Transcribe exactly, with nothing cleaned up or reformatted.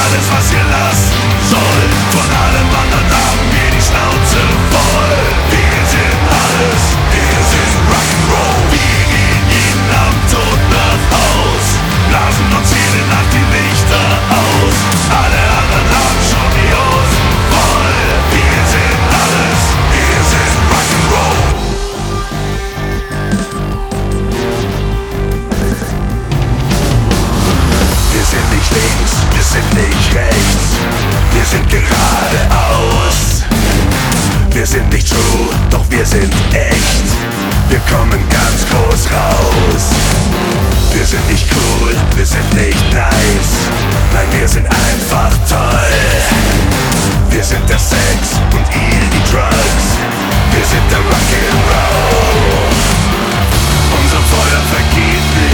alles, was ihr lassen sollt. Von allem anderen haben wir die Schnauze voll. Wir sind alles, wir sind Rock'n'Roll. Wir gehen jeden Abend tot nach Haus, blasen uns jede Nacht die Lichter aus. Alle anderen haben schon die Hosen voll. Wir sind alles, wir sind Rock'n'Roll. Wir sind nicht links, wir sind nicht rechts, wir sind geradeaus. Wir sind nicht true, doch wir sind echt. Wir kommen ganz groß raus. Wir sind nicht cool, wir sind nicht nice. Nein, wir sind einfach toll. Wir sind der Sex und ihr die Drugs. Wir sind der Rock'n'Roll. Unser Feuer vergeht nicht.